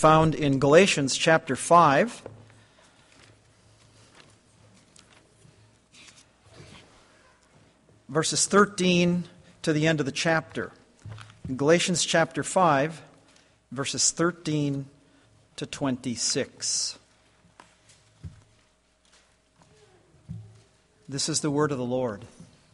found in Galatians chapter 5. Verses 13 to the end of the chapter. In Galatians chapter 5, verses 13 to 26. This is the word of the Lord.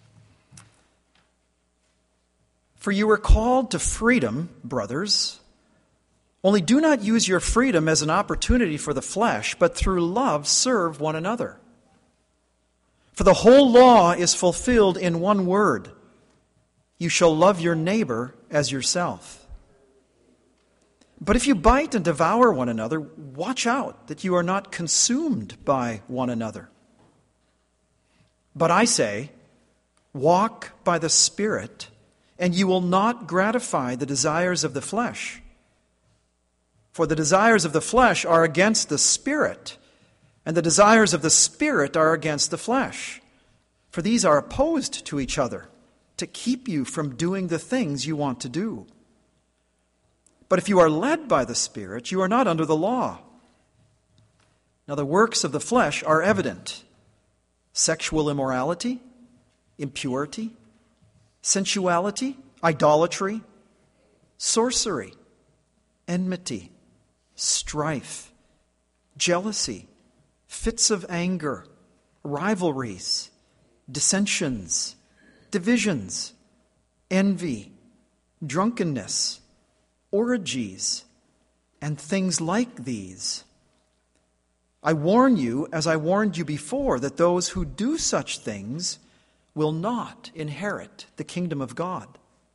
For you were called to freedom, brothers. Only do not use your freedom as an opportunity for the flesh, but through love serve one another. For the whole law is fulfilled in one word: you shall love your neighbor as yourself. But if you bite and devour one another, watch out that you are not consumed by one another. But I say, walk by the Spirit, and you will not gratify the desires of the flesh. For the desires of the flesh are against the Spirit, and the desires of the Spirit are against the flesh. For these are opposed to each other, to keep you from doing the things you want to do. But if you are led by the Spirit, you are not under the law. Now the works of the flesh are evident: sexual immorality, impurity, sensuality, idolatry, sorcery, enmity, strife, jealousy, fits of anger, rivalries, dissensions, divisions, envy, drunkenness, orgies, and things like these. I warn you, as I warned you before, that those who do such things will not inherit the kingdom of God.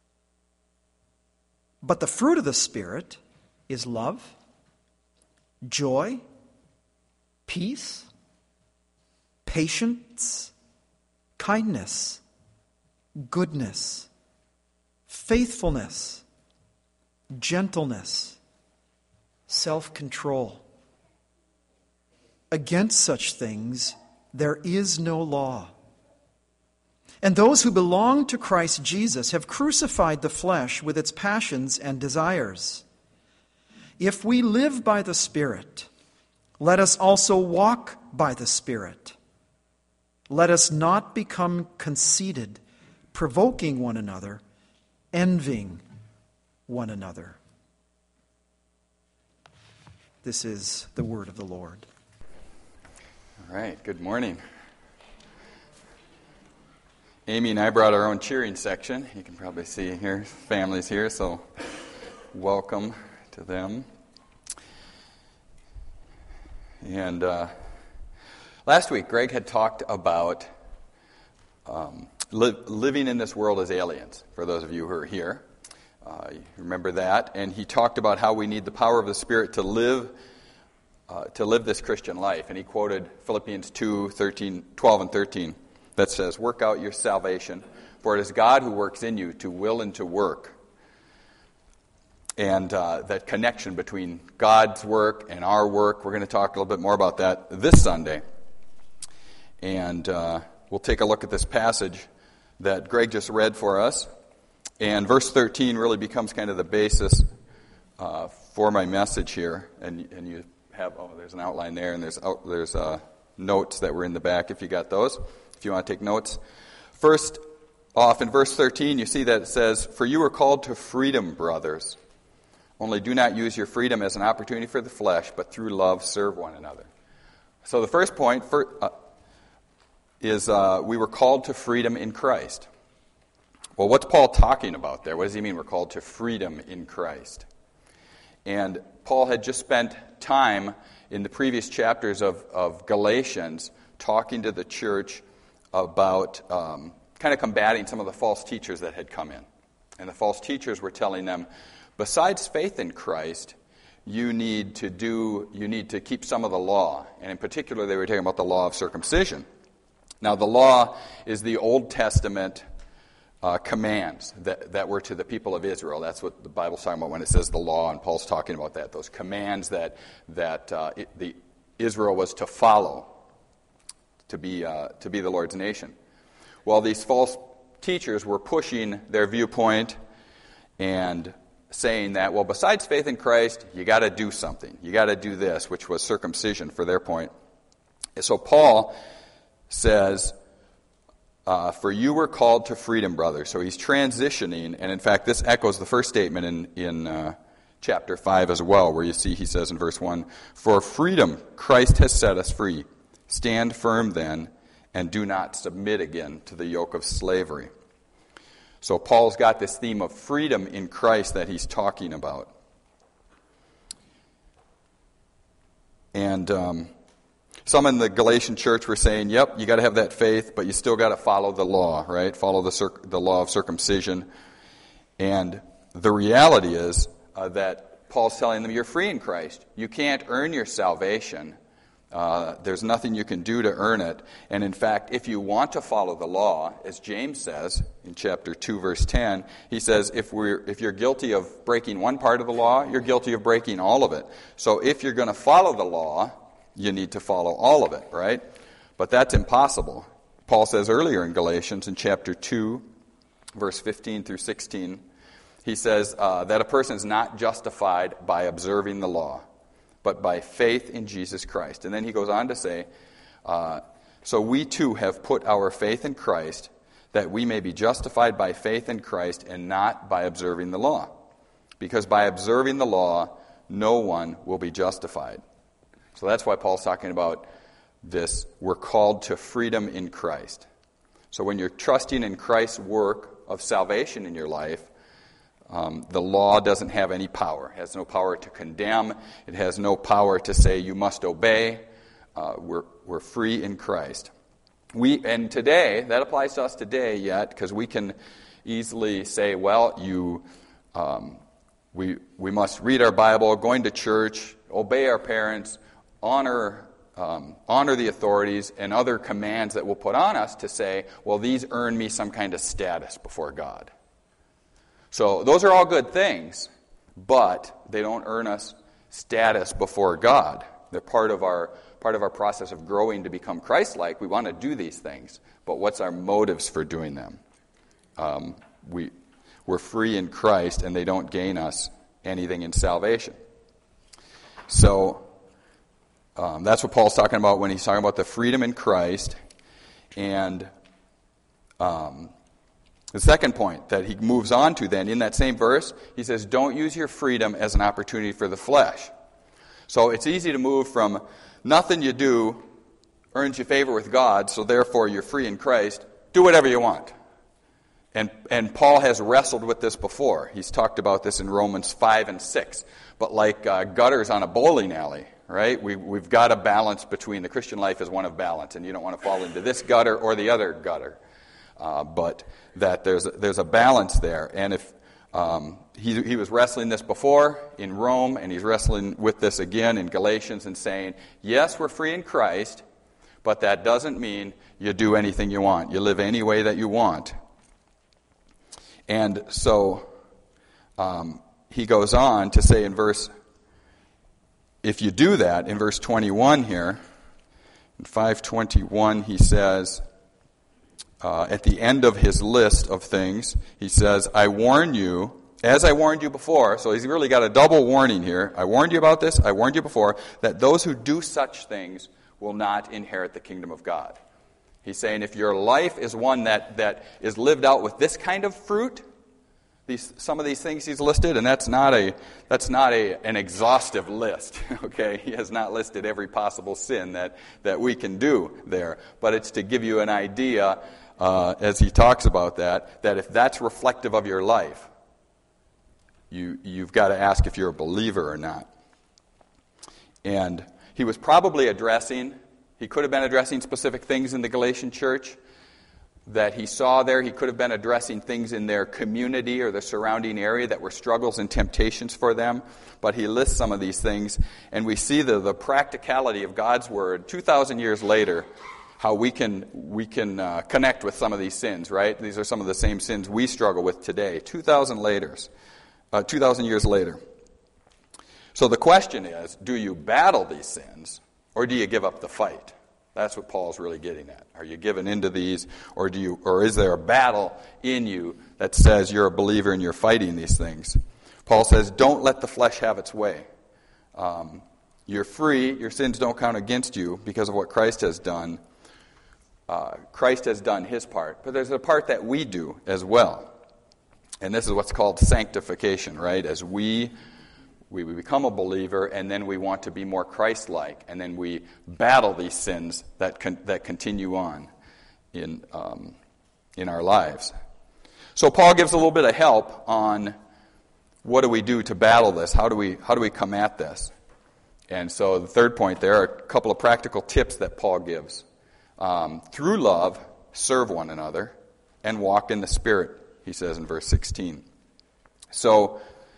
But the fruit of the Spirit is love, joy, peace, patience, kindness, goodness, faithfulness, gentleness, self-control. Against such things there is no law. And those who belong to Christ Jesus have crucified the flesh with its passions and desires. If we live by the Spirit, let us also walk by the Spirit. Let us not become conceited, provoking one another, envying one another. This is the word of the Lord. All right, good morning. Amy and I brought our own cheering section. You can probably see here, families here, so welcome to them. And last week, Greg had talked about living in this world as aliens, for those of you who are here. You remember that. And he talked about how we need the power of the Spirit to live this Christian life. And he quoted Philippians 2:12 and 13, that says, work out your salvation, for it is God who works in you to will and to work. And that connection between God's work and our work, we're going to talk a little bit more about that this Sunday. And we'll take a look at this passage that Greg just read for us. And verse 13 really becomes kind of the basis for my message here. And you have, there's an outline there, and there's notes that were in the back if you got those, if you want to take notes. First off, in verse 13, you see that it says, for you were called to freedom, brothers. Only do not use your freedom as an opportunity for the flesh, but through love serve one another. So the first point is we were called to freedom in Christ. Well, what's Paul talking about there? What does he mean we're called to freedom in Christ? And Paul had just spent time in the previous chapters of Galatians talking to the church about kind of combating some of the false teachers that had come in. And the false teachers were telling them, besides faith in Christ, you need to keep some of the law. And in particular, they were talking about the law of circumcision. Now, the law is the Old Testament commands that were to the people of Israel. That's what the Bible's talking about when it says the law, and Paul's talking about that. Those commands that Israel was to follow to be the Lord's nation. Well, these false teachers were pushing their viewpoint and saying that, well, besides faith in Christ, you got to do something. You got to do this, which was circumcision for their point. So Paul says, for you were called to freedom, brothers. So he's transitioning, and in fact, this echoes the first statement in chapter 5 as well, where you see he says in verse 1, for freedom Christ has set us free. Stand firm then, and do not submit again to the yoke of slavery. So Paul's got this theme of freedom in Christ that he's talking about. And some in the Galatian church were saying, yep, you got to have that faith, but you still got to follow the law, right? Follow the law of circumcision. And the reality is that Paul's telling them, you're free in Christ. You can't earn your salvation. There's nothing you can do to earn it. And in fact, if you want to follow the law, as James says in chapter 2, verse 10, he says, if you're guilty of breaking one part of the law, you're guilty of breaking all of it. So if you're going to follow the law, you need to follow all of it, right? But that's impossible. Paul says earlier in Galatians, in chapter 2, verse 15 through 16, he says that a person is not justified by observing the law, but by faith in Jesus Christ. And then he goes on to say, so we too have put our faith in Christ, that we may be justified by faith in Christ and not by observing the law. Because by observing the law, no one will be justified. So that's why Paul's talking about this. We're called to freedom in Christ. So when you're trusting in Christ's work of salvation in your life, the law doesn't have any power. It has no power to condemn. It has no power to say you must obey. We're free in Christ. And today, that applies to us today yet, because we can easily say, well, we must read our Bible, going to church, obey our parents, honor the authorities, and other commands that we'll put on us to say, well, these earn me some kind of status before God. So those are all good things, but they don't earn us status before God. They're part of our process of growing to become Christ-like. We want to do these things, but what's our motives for doing them? We're free in Christ, and they don't gain us anything in salvation. So that's what Paul's talking about when he's talking about the freedom in Christ. And the second point that he moves on to then in that same verse, he says, don't use your freedom as an opportunity for the flesh. So it's easy to move from nothing you do earns you favor with God, so therefore you're free in Christ. Do whatever you want. And Paul has wrestled with this before. He's talked about this in Romans 5 and 6. But like gutters on a bowling alley, right? We've got a balance between the Christian life is one of balance, and you don't want to fall into this gutter or the other gutter. But that there's a balance there. And if he was wrestling this before in Rome, and he's wrestling with this again in Galatians and saying, yes, we're free in Christ, but that doesn't mean you do anything you want. You live any way that you want. And so he goes on to say if you do that, in verse 21 here, in 5:21, he says, at the end of his list of things, he says, I warn you, as I warned you before, so he's really got a double warning here. I warned you about this, I warned you before, that those who do such things will not inherit the kingdom of God. He's saying if your life is one that is lived out with this kind of fruit, some of these things he's listed, and that's not an exhaustive list. Okay, he has not listed every possible sin that we can do there, but it's to give you an idea, as he talks about that if that's reflective of your life, you've got to ask if you're a believer or not. And he was probably he could have been addressing specific things in the Galatian church that he saw there. He could have been addressing things in their community or the surrounding area that were struggles and temptations for them. But he lists some of these things, and we see the practicality of God's Word 2,000 years later, how we can connect with some of these sins, right? These are some of the same sins we struggle with today, 2,000 years later. So the question is, do you battle these sins, or do you give up the fight? That's what Paul's really getting at. Are you giving into these, or is there a battle in you that says you're a believer and you're fighting these things? Paul says, don't let the flesh have its way. You're free. Your sins don't count against you because of what Christ has done. Christ has done his part. But there's a part that we do as well. And this is what's called sanctification, right? As we become a believer, and then we want to be more Christ-like, and then we battle these sins that continue on in our lives. So Paul gives a little bit of help on what do we do to battle this? How do we come at this? And so the third point, there are a couple of practical tips that Paul gives. Through love, serve one another, and walk in the Spirit, he says in verse 16. So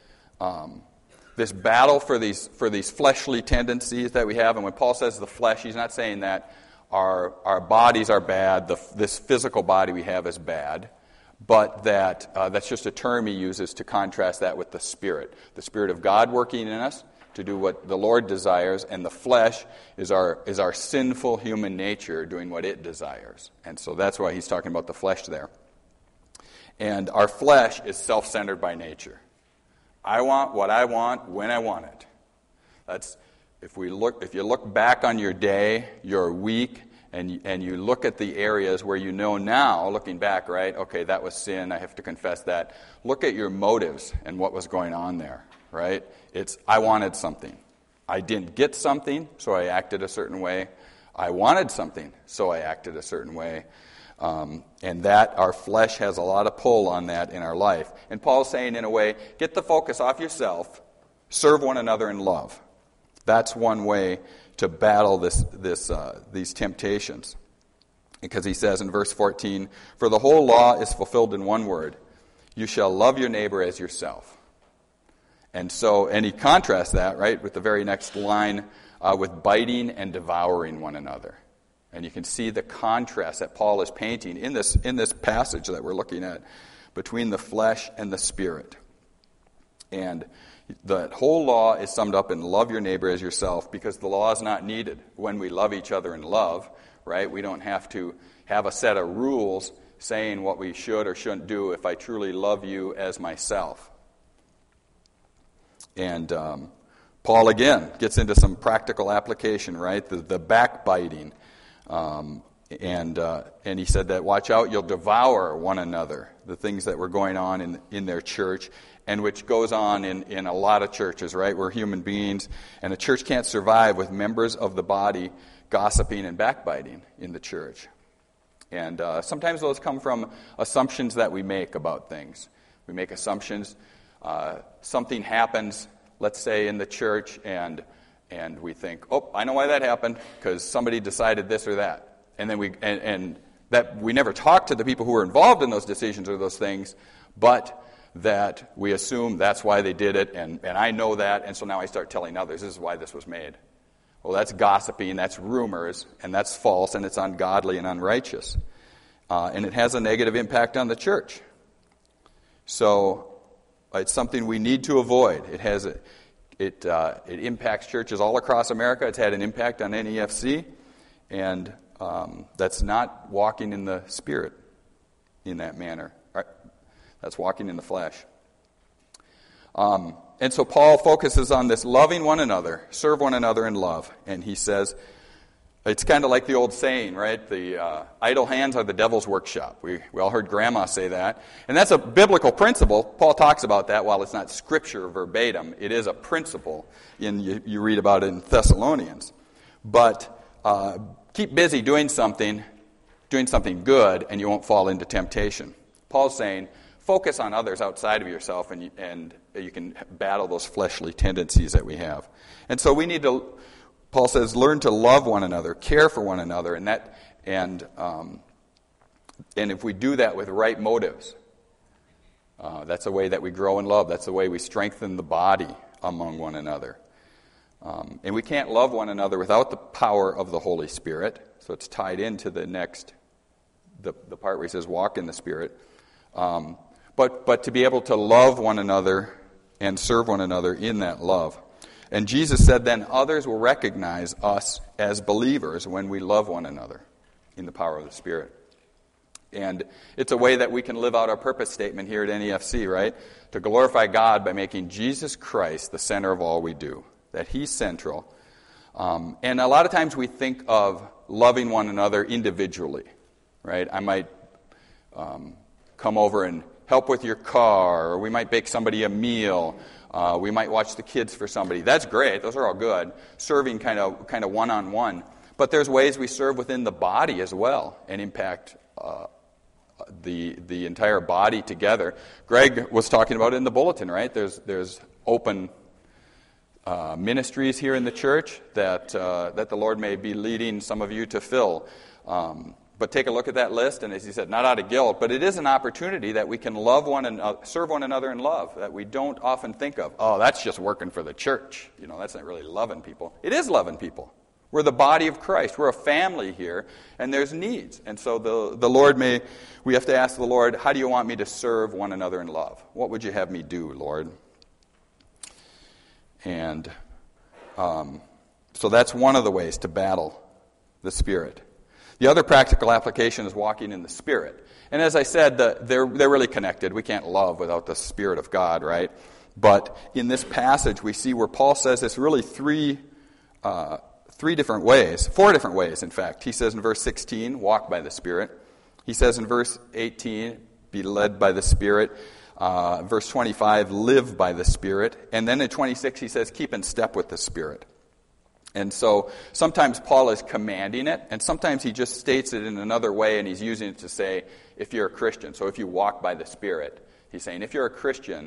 this battle for these fleshly tendencies that we have, and when Paul says the flesh, he's not saying that our bodies are bad, this physical body we have is bad, but that's just a term he uses to contrast that with the Spirit of God working in us to do what the Lord desires, and the flesh is our sinful human nature doing what it desires. And so that's why he's talking about the flesh there. And our flesh is self-centered by nature. I want what I want when I want it. That's if you look back on your day, your week, and you look at the areas where you know now, looking back, right? Okay, that was sin. I have to confess that. Look at your motives and what was going on there, right? It's I wanted something. I didn't get something, so I acted a certain way. I wanted something, so I acted a certain way. And that our flesh has a lot of pull on that in our life. And Paul's saying, in a way, get the focus off yourself, serve one another in love. That's one way to battle these temptations. Because he says in verse 14, for the whole law is fulfilled in one word, you shall love your neighbor as yourself. And he contrasts that, right, with the very next line, with biting and devouring one another. And you can see the contrast that Paul is painting in this passage that we're looking at between the flesh and the Spirit. And the whole law is summed up in love your neighbor as yourself, because the law is not needed when we love each other in love, right? We don't have to have a set of rules saying what we should or shouldn't do if I truly love you as myself. And Paul, again, gets into some practical application, right? The backbiting. And he said that, watch out, you'll devour one another, the things that were going on in their church, and which goes on in a lot of churches, right? We're human beings, and a church can't survive with members of the body gossiping and backbiting in the church. And sometimes those come from assumptions that we make about things. We make assumptions. Something happens, let's say, in the church, and we think, oh, I know why that happened, because somebody decided this or that. And then we never talk to the people who were involved in those decisions or those things, but that we assume that's why they did it, and I know that, and so now I start telling others, this is why this was made. Well, that's gossiping, that's rumors, and that's false, and it's ungodly and unrighteous. And it has a negative impact on the church. So it's something we need to avoid. It impacts churches all across America. It's had an impact on NEFC, and that's not walking in the Spirit in that manner. Right? That's walking in the flesh. And so Paul focuses on this loving one another, serve one another in love. And he says, it's kind of like the old saying, right? The idle hands are the devil's workshop. We all heard Grandma say that. And that's a biblical principle. Paul talks about that while it's not scripture verbatim. It is a principle. You read about it in Thessalonians. But keep busy doing something good, and you won't fall into temptation. Paul's saying, focus on others outside of yourself, and you can battle those fleshly tendencies that we have. And so we need to, Paul says, learn to love one another, care for one another, and if we do that with right motives, that's the way that we grow in love. That's the way we strengthen the body among one another. And we can't love one another without the power of the Holy Spirit. So it's tied into the part where he says, walk in the Spirit. But to be able to love one another and serve one another in that love. And Jesus said then others will recognize us as believers when we love one another in the power of the Spirit. And it's a way that we can live out our purpose statement here at NEFC, right? To glorify God by making Jesus Christ the center of all we do, that He's central. And a lot of times we think of loving one another individually, right? I might come over and help with your car, or we might bake somebody a meal. We might watch the kids for somebody. That's great. Those are all good. Serving kind of one-on-one. But there's ways we serve within the body as well and impact the entire body together. Greg was talking about it in the bulletin, right? There's open ministries here in the church that the Lord may be leading some of you to fill. But take a look at that list, and as he said, not out of guilt, but it is an opportunity that we can love one another, serve one another in love, that we don't often think of. Oh, that's just working for the church. That's not really loving people. It is loving people. We're the body of Christ. We're a family here, and there's needs. And so the Lord we have to ask the Lord, how do you want me to serve one another in love? What would you have me do, Lord? And so that's one of the ways to battle the Spirit. The other practical application is walking in the Spirit. And as I said, they're really connected. We can't love without the Spirit of God, right? But in this passage, we see where Paul says it's really four different ways, in fact. He says in verse 16, walk by the Spirit. He says in verse 18, be led by the Spirit. Verse 25, live by the Spirit. And then in 26, he says, keep in step with the Spirit. And so sometimes Paul is commanding it, and sometimes he just states it in another way, and he's using it to say, if you're a Christian. So if you walk by the Spirit, he's saying, if you're a Christian.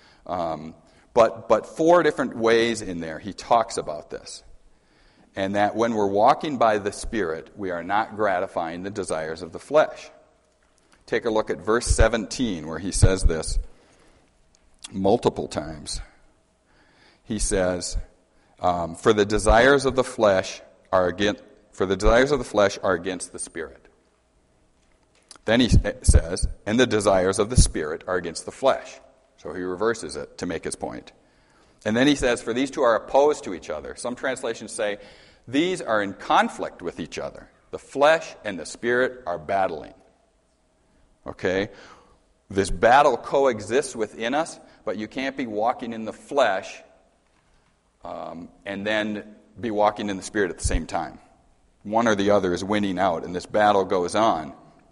But four different ways in there he talks about this. And that when we're walking by the Spirit, we are not gratifying the desires of the flesh. Take a look at verse 17, where he says this multiple times. He says, for the desires of the flesh are against the Spirit. Then he says, and the desires of the Spirit are against the flesh. So he reverses it to make his point. And then he says, for these two are opposed to each other. Some translations say, these are in conflict with each other. The flesh and the Spirit are battling. Okay? This battle coexists within us, but you can't be walking in the flesh and then be walking in the Spirit at the same time. One or the other is winning out, and this battle goes on.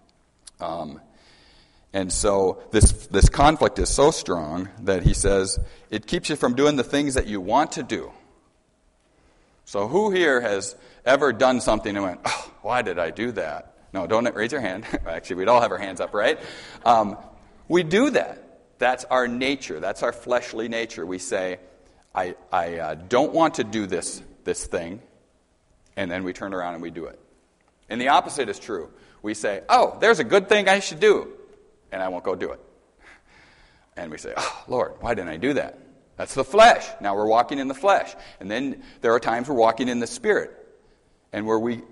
And so this conflict is so strong that he says it keeps you from doing the things that you want to do. So who here has ever done something and went, oh, why did I do that? No, don't raise your hand. Actually, we'd all have our hands up, right? We do that. That's our nature. That's our fleshly nature. We say, I don't want to do this thing, and then we turn around and we do it. And the opposite is true. We say, oh, there's a good thing I should do, and I won't go do it. And we say, oh, Lord, why didn't I do that? That's the flesh. Now we're walking in the flesh. And then there are times we're walking in the Spirit. And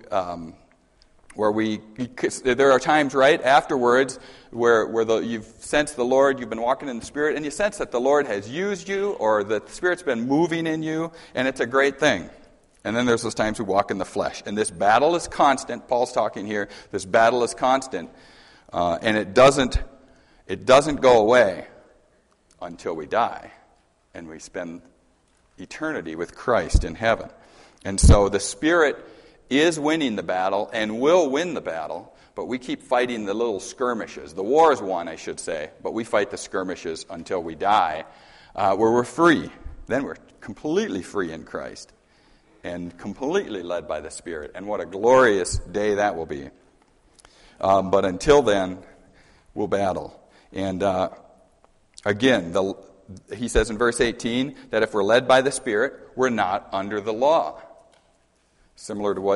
there are times right afterwards where you've sensed the Lord, you've been walking in the Spirit, and you sense that the Lord has used you, or that the Spirit's been moving in you, and it's a great thing. And then there's those times we walk in the flesh. And this battle is constant. Paul's talking here. This battle is constant. And it doesn't go away until we die. And we spend eternity with Christ in heaven. And so the Spirit is winning the battle and will win the battle, but we keep fighting the little skirmishes. The war is won, I should say, but we fight the skirmishes until we die, where we're free. Then we're completely free in Christ and completely led by the Spirit. And what a glorious day that will be. But until then, we'll battle. And again, he says in verse 18 that if we're led by the Spirit, we're not under the law. Similar to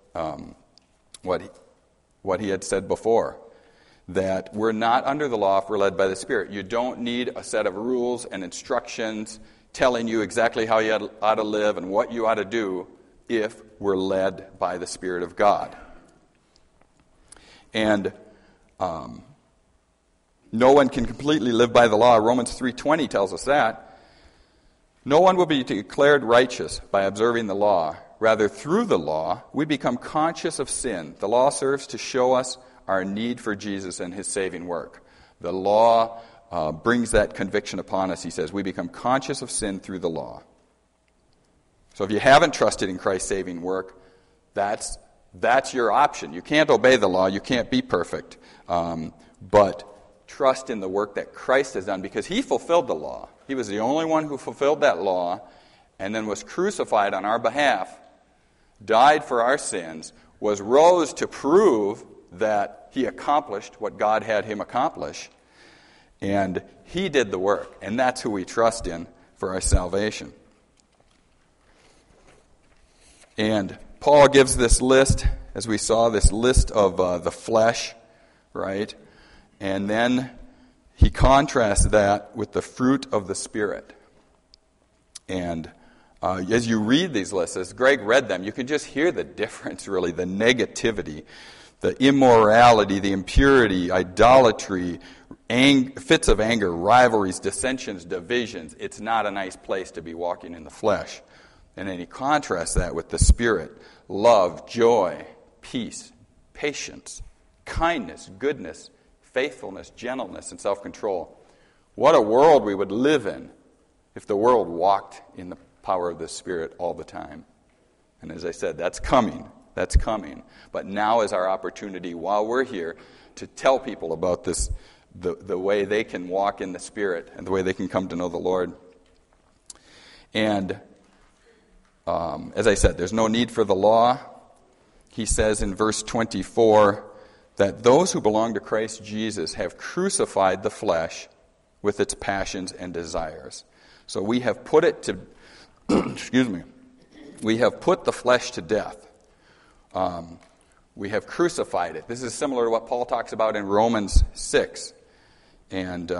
what he had said before, that we're not under the law if we're led by the Spirit. You don't need a set of rules and instructions telling you exactly how you ought to live and what you ought to do if we're led by the Spirit of God. And no one can completely live by the law. Romans 3:20 tells us that. No one will be declared righteous by observing the law. Rather, through the law, we become conscious of sin. The law serves to show us our need for Jesus and his saving work. The law brings that conviction upon us, he says. We become conscious of sin through the law. So if you haven't trusted in Christ's saving work, that's your option. You can't obey the law. You can't be perfect. But trust in the work that Christ has done, because he fulfilled the law. He was the only one who fulfilled that law and then was crucified on our behalf, died for our sins, was rose to prove that he accomplished what God had him accomplish. And he did the work, and that's who we trust in for our salvation. And Paul gives this list, as we saw, this list of the flesh, right? And then he contrasts that with the fruit of the Spirit. And as you read these lists, as Greg read them, you can just hear the difference, really, the negativity, the immorality, the impurity, idolatry, fits of anger, rivalries, dissensions, divisions. It's not a nice place to be walking in the flesh. And then he contrasts that with the Spirit: love, joy, peace, patience, kindness, goodness, faithfulness, gentleness, and self-control. What a world we would live in if the world walked in the power of the Spirit all the time. And as I said, that's coming. That's coming. But now is our opportunity, while we're here, to tell people about this, the way they can walk in the Spirit and the way they can come to know the Lord. And as I said, there's no need for the law. He says in verse 24 that those who belong to Christ Jesus have crucified the flesh with its passions and desires. So we have put it to, we have put the flesh to death. We have crucified it. This is similar to what Paul talks about in Romans 6. And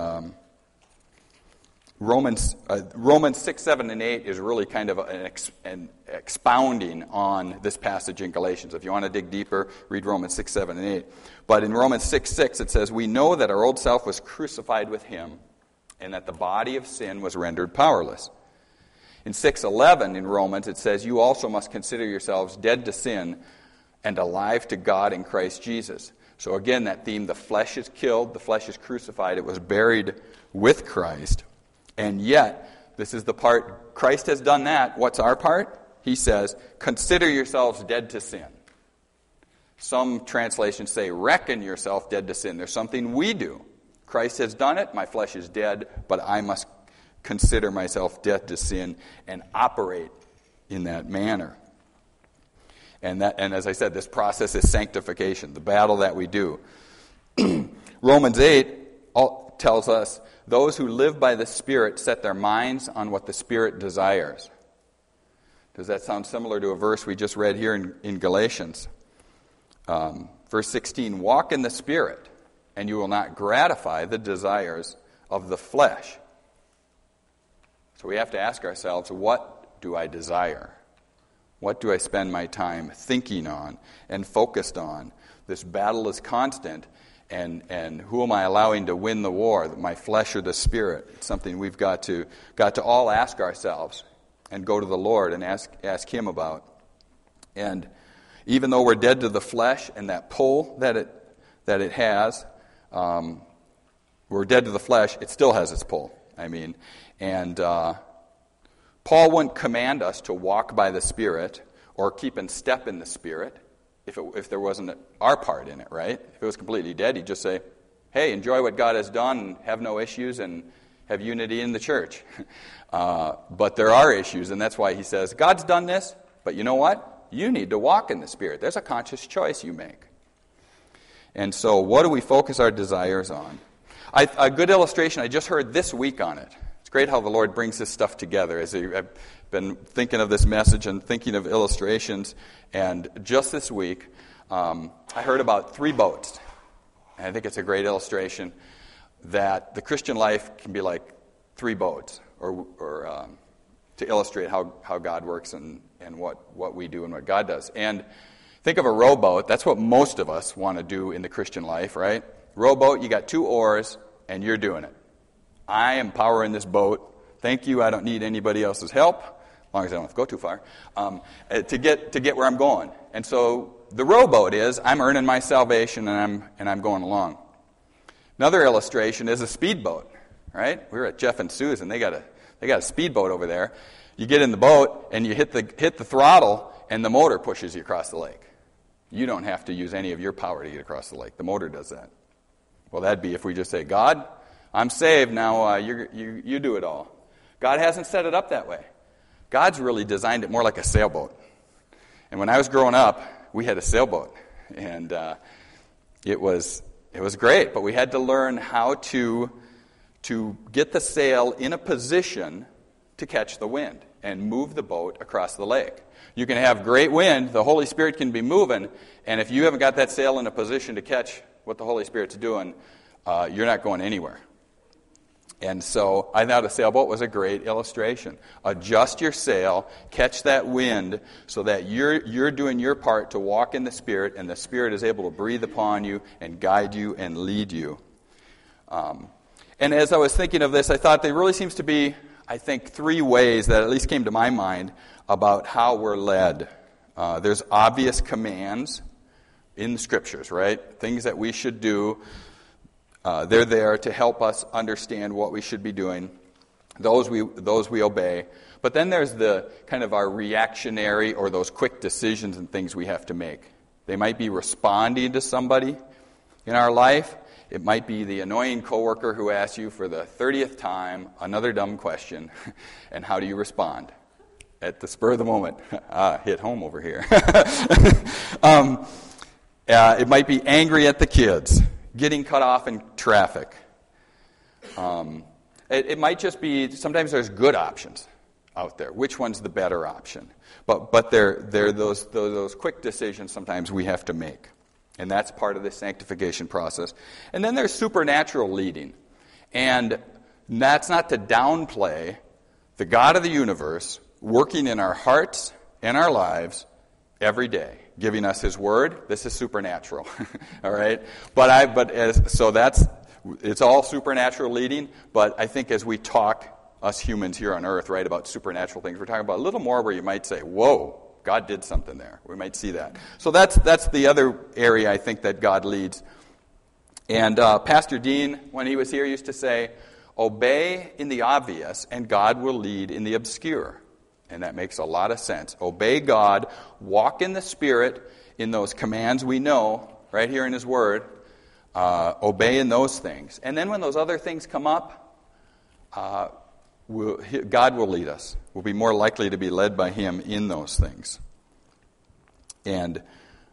Romans 6, 7, and 8 is really kind of an expounding on this passage in Galatians. If you want to dig deeper, read Romans 6, 7, and 8. But in Romans 6, 6, it says, "We know that our old self was crucified with him, and that the body of sin was rendered powerless." In 6:11 in Romans, it says, "You also must consider yourselves dead to sin and alive to God in Christ Jesus." So again, that theme, the flesh is killed, the flesh is crucified, it was buried with Christ. And yet, this is the part, Christ has done that. What's our part? He says, consider yourselves dead to sin. Some translations say, reckon yourself dead to sin. There's something we do. Christ has done it, my flesh is dead, but I must consider myself dead to sin and operate in that manner. And as I said, this process is sanctification, the battle that we do. Romans 8 tells us, those who live by the Spirit set their minds on what the Spirit desires. Does that sound similar to a verse we just read here in Galatians? Verse 16, walk in the Spirit, and you will not gratify the desires of the flesh. So we have to ask ourselves, what do I desire? What do I spend my time thinking on and focused on? This battle is constant, and who am I allowing to win the war, my flesh or the Spirit? It's something we've got to all ask ourselves and go to the Lord and ask Him about. And even though we're dead to the flesh and that pull that it has, we're dead to the flesh, it still has its pull. And Paul wouldn't command us to walk by the Spirit or keep in step in the Spirit if there wasn't our part in it, right? If it was completely dead, he'd just say, hey, enjoy what God has done and have no issues and have unity in the church. But there are issues, and that's why he says, God's done this, but you know what? You need to walk in the Spirit. There's a conscious choice you make. And so what do we focus our desires on? A good illustration I just heard this week on it. It's great how the Lord brings this stuff together. As I've been thinking of this message and thinking of illustrations, and just this week, I heard about 3 boats. And I think it's a great illustration that the Christian life can be like 3 boats, or to illustrate how God works and what we do and what God does. And think of a rowboat. That's what most of us want to do in the Christian life, right? Rowboat, you got 2 oars, and you're doing it. I am powering this boat. Thank you, I don't need anybody else's help. long as I don't have to go too far, to get where I'm going. And so the rowboat is, I'm earning my salvation and I'm going along. Another illustration is a speedboat, right? We were at Jeff and Sue's, and they got a speedboat over there. You get in the boat and you hit the throttle, and the motor pushes you across the lake. You don't have to use any of your power to get across the lake. The motor does that. Well, that'd be if we just say, God, I'm saved, now you do it all. God hasn't set it up that way. God's really designed it more like a sailboat. And when I was growing up, we had a sailboat. And it was great, but we had to learn how to get the sail in a position to catch the wind and move the boat across the lake. You can have great wind, the Holy Spirit can be moving, and if you haven't got that sail in a position to catch what the Holy Spirit's doing, you're not going anywhere. And so I thought a sailboat was a great illustration. Adjust your sail, catch that wind, so that you're doing your part to walk in the Spirit, and the Spirit is able to breathe upon you and guide you and lead you. And as I was thinking of this, I thought there really seems to be, I think, 3 ways that at least came to my mind about how we're led. There's obvious commands in the Scriptures, right? Things that we should do. They're there to help us understand what we should be doing. Those we obey. But then there's the kind of our reactionary or those quick decisions and things we have to make. They might be responding to somebody in our life. It might be the annoying coworker who asks you for the 30th time another dumb question, and how do you respond? At the spur of the moment, hit home over here. It might be angry at the kids, getting cut off in traffic. It might just be, sometimes there's good options out there. Which one's the better option? But they're those quick decisions sometimes we have to make. And that's part of the sanctification process. And then there's supernatural leading. And that's not to downplay the God of the universe working in our hearts and our lives every day, giving us His Word. This is supernatural, all right? It's all supernatural leading. But I think as we talk, us humans here on earth, right, about supernatural things, we're talking about a little more where you might say, "Whoa, God did something there." We might see that. So that's the other area I think that God leads. And Pastor Dean, when he was here, used to say, "Obey in the obvious, and God will lead in the obscure." And that makes a lot of sense. Obey God, walk in the Spirit in those commands we know, right here in His Word. Obey in those things. And then when those other things come up, God will lead us. We'll be more likely to be led by Him in those things. And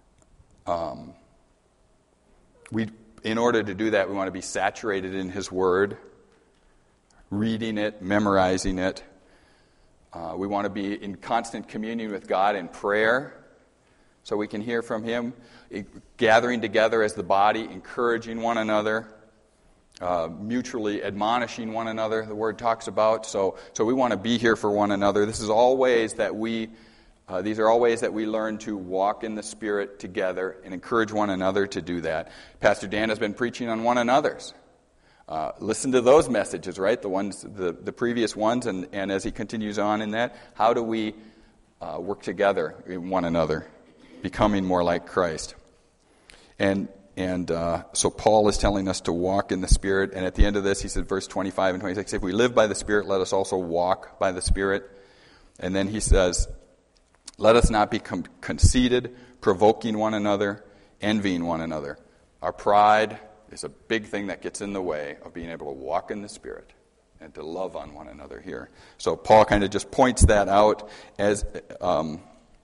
in order to do that, we want to be saturated in His Word, reading it, memorizing it. We want to be in constant communion with God in prayer so we can hear from Him, gathering together as the body, encouraging one another, mutually admonishing one another, the Word talks about. So we want to be here for one another. These are all ways that we learn to walk in the Spirit together and encourage one another to do that. Pastor Dan has been preaching on one another's. Listen to those messages, right? The previous ones, and as he continues on in that, how do we work together in one another, becoming more like Christ? And so Paul is telling us to walk in the Spirit, and at the end of this, he said, verse 25 and 26, if we live by the Spirit, let us also walk by the Spirit. And then he says, let us not become conceited, provoking one another, envying one another. Our pride is a big thing that gets in the way of being able to walk in the Spirit and to love on one another here. So Paul kind of just points that out as an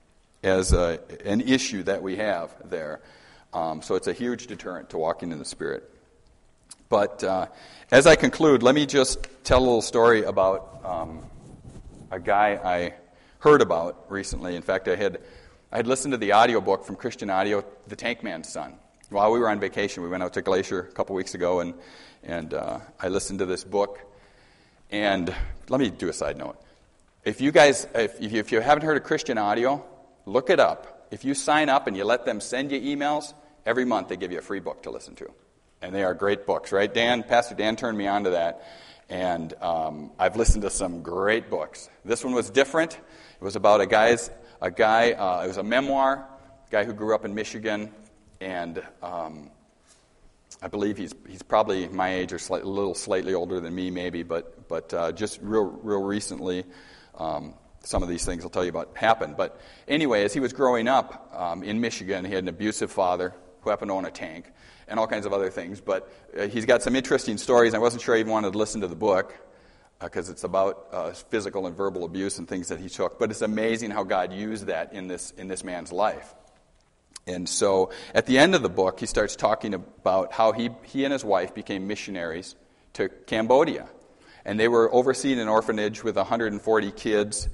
issue that we have there. So it's a huge deterrent to walking in the Spirit. But as I conclude, let me just tell a little story about a guy I heard about recently. In fact, I had listened to the audiobook from Christian Audio, The Tank Man's Son. While we were on vacation, we went out to Glacier a couple weeks ago, and I listened to this book. And let me do a side note. If you haven't heard of Christian Audio, look it up. If you sign up and you let them send you emails, every month they give you a free book to listen to. And they are great books, right? Pastor Dan turned me on to that. And I've listened to some great books. This one was different. was about a guy. It was a memoir. A guy who grew up in Michigan, and I believe he's probably my age or a little slightly older than me, maybe. But just real recently, some of these things I'll tell you about happened. But anyway, as he was growing up in Michigan, he had an abusive father who happened to own a tank, and all kinds of other things. But he's got some interesting stories. I wasn't sure I even wanted to listen to the book because it's about physical and verbal abuse and things that he took. But it's amazing how God used that in this man's life. And so at the end of the book, he starts talking about how he and his wife became missionaries to Cambodia. And they were overseeing an orphanage with 140 kids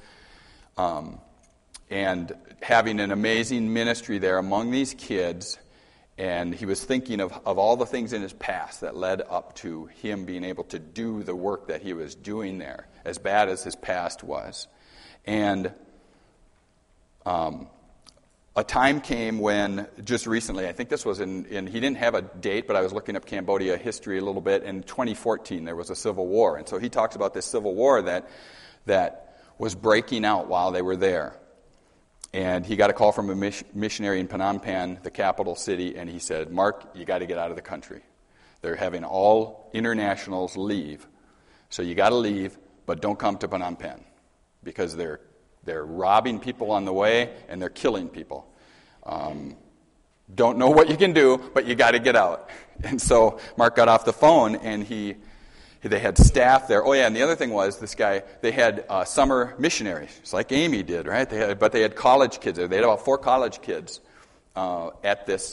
and having an amazing ministry there among these kids. And he was thinking of all the things in his past that led up to him being able to do the work that he was doing there, as bad as his past was. And a time came when, just recently, I think this was in he didn't have a date, but I was looking up Cambodia history a little bit. In 2014, there was a civil war. And so he talks about this civil war that was breaking out while they were there. And he got a call from a missionary in Phnom Penh, the capital city, and he said, "Mark, you got to get out of the country. They're having all internationals leave. So you got to leave, but don't come to Phnom Penh because they're robbing people on the way, and they're killing people. Don't know what you can do, but you got to get out." And so Mark got off the phone, and they had staff there. Oh, yeah, and the other thing was, they had summer missionaries, just like Amy did, right? They had college kids there. They had about 4 college kids at this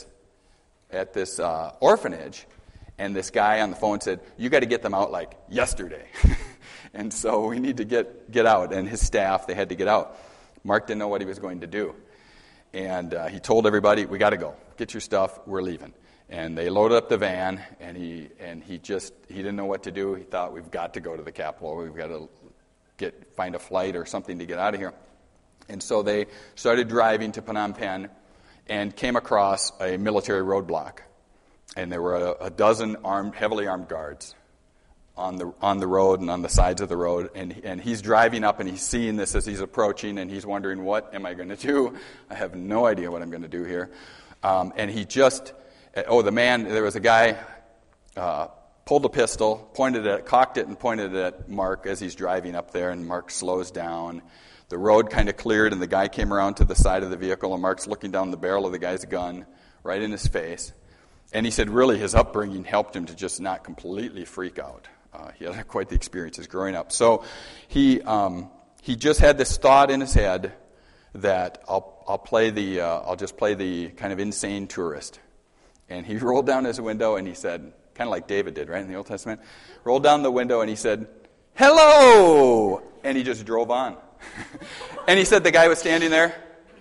orphanage. And this guy on the phone said, "You got to get them out like yesterday." And so we need to get out. And his staff, they had to get out. Mark didn't know what he was going to do. And he told everybody, "We got to go. Get your stuff. We're leaving." And they loaded up the van, and he didn't know what to do. He thought, "We've got to go to the capital. We've got to find a flight or something to get out of here." And so they started driving to Phnom Penh and came across a military roadblock. And there were a dozen heavily armed guards on the road and on the sides of the road. And he's driving up, and he's seeing this as he's approaching, and he's wondering, what am I going to do? I have no idea what I'm going to do here. And he just... there was a guy pulled a pistol, cocked it and pointed it at Mark as he's driving up there, and Mark slows down. The road kind of cleared, and the guy came around to the side of the vehicle, and Mark's looking down the barrel of the guy's gun right in his face. And he said really his upbringing helped him to just not completely freak out. He had quite the experiences growing up. So he just had this thought in his head that I'll just play the kind of insane tourist. And he rolled down his window and he said, kind of like David did, right, in the Old Testament, rolled down the window and he said, "Hello!" And he just drove on. And he said the guy was standing there.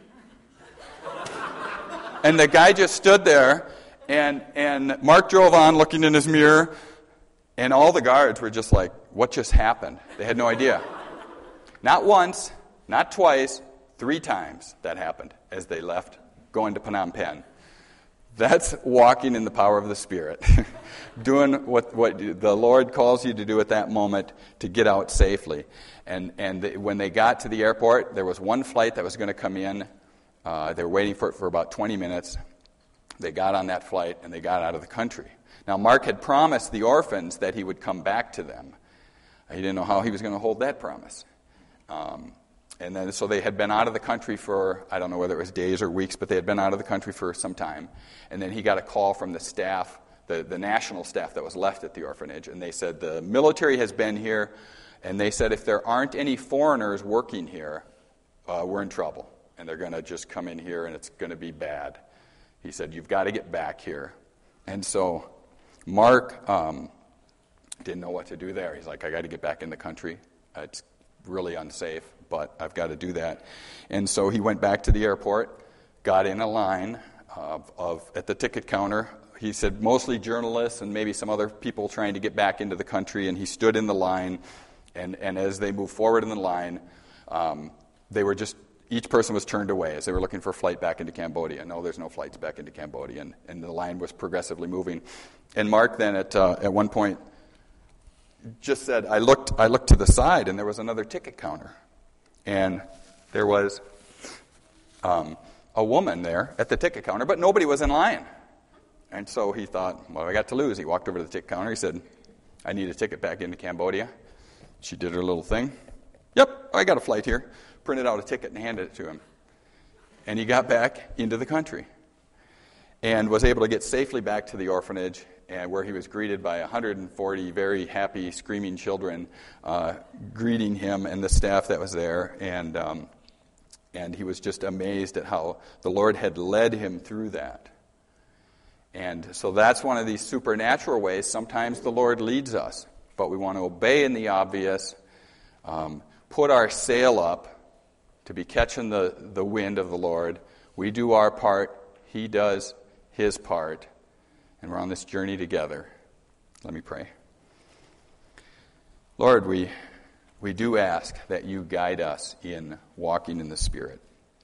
And the guy just stood there, and Mark drove on looking in his mirror, and all the guards were just like, what just happened? They had no idea. Not once, not twice, 3 times that happened as they left going to Phnom Penh. That's walking in the power of the Spirit. Doing what the Lord calls you to do at that moment to get out safely. And when they got to the airport, there was one flight that was going to come in. They were waiting for it for about 20 minutes. They got on that flight, and they got out of the country. Now, Mark had promised the orphans that he would come back to them. He didn't know how he was going to hold that promise. And then, so they had been out of the country for, I don't know whether it was days or weeks, but they had been out of the country for some time. And then he got a call from the staff, the national staff that was left at the orphanage, and they said, the military has been here, and they said if there aren't any foreigners working here, we're in trouble. And they're going to just come in here, and it's going to be bad. He said, you've got to get back here. And so Mark didn't know what to do there. He's like, I got to get back in the country. It's really unsafe, but I've got to do that. And so he went back to the airport, got in a line at the ticket counter. He said mostly journalists and maybe some other people trying to get back into the country, and he stood in the line, and as they moved forward in the line, each person was turned away as they were looking for a flight back into Cambodia. No, there's no flights back into Cambodia, and the line was progressively moving. And Mark then at one point just said, I looked to the side, and there was another ticket counter. And there was a woman there at the ticket counter, but nobody was in line. And so he thought, what have I got to lose? He walked over to the ticket counter. He said, I need a ticket back into Cambodia. She did her little thing. Yep, I got a flight here. Printed out a ticket and handed it to him. And he got back into the country and was able to get safely back to the orphanage, and where he was greeted by 140 very happy, screaming children greeting him and the staff that was there. And he was just amazed at how the Lord had led him through that. And so that's one of these supernatural ways. Sometimes the Lord leads us, but we want to obey in the obvious, put our sail up to be catching the wind of the Lord. We do our part, He does His part, and we're on this journey together. Let me pray. Lord, we do ask that you guide us in walking in the Spirit.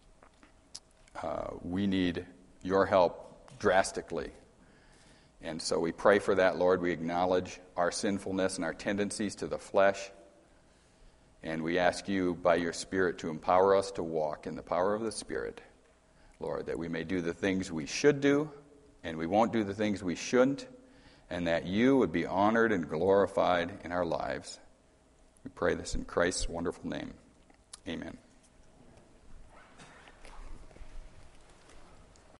We need your help drastically. And so we pray for that, Lord. We acknowledge our sinfulness and our tendencies to the flesh. And we ask you by your Spirit to empower us to walk in the power of the Spirit, Lord, that we may do the things we should do and we won't do the things we shouldn't, and that you would be honored and glorified in our lives. We pray this in Christ's wonderful name. Amen.